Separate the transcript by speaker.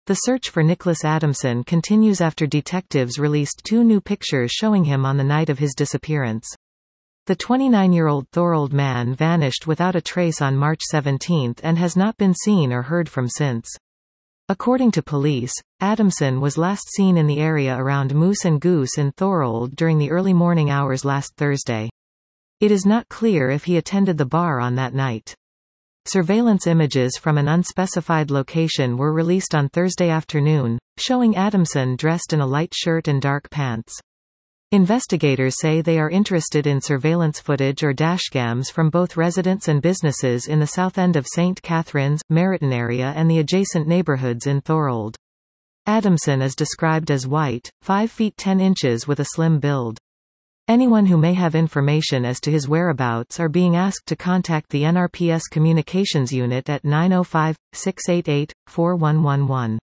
Speaker 1: The search for Nicholas Adamson continues after detectives released 2 new pictures showing him on the night of his disappearance. The 29-year-old Thorold man vanished without a trace on March 17 and has not been seen or heard from since. According to police, Adamson was last seen in the area around Moose and Goose in Thorold during the early morning hours last Thursday. It is not clear if he attended the bar on that night. Surveillance images from an unspecified location were released on Thursday afternoon, showing Adamson dressed in a light shirt and dark pants. Investigators say they are interested in surveillance footage or dashcams from both residents and businesses in the south end of St. Catharines, Meriton area and the adjacent neighborhoods in Thorold. Adamson is described as white, 5 feet 10 inches with a slim build. Anyone who may have information as to his whereabouts are being asked to contact the NRPS Communications Unit at 905-688-4111.